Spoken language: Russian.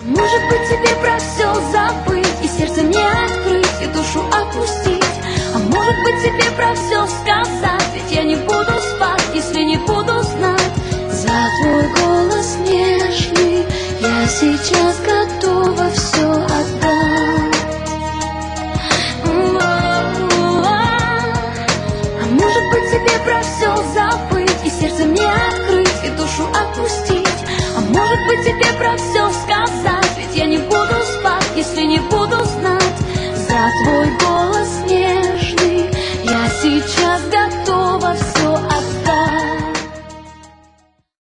Может быть, тебе про все забыть, и сердце не открыть, и душу опустить. А может быть, тебе про все сказать, ведь я не буду спать, если не буду знать. За твой голос нежный я сейчас готова все отдать. А может быть, тебе про все забыть, и сердце не открыть, и душу опустить. А может быть, тебе про все сказать, ведь я не буду спать, если не буду знать. За твой голос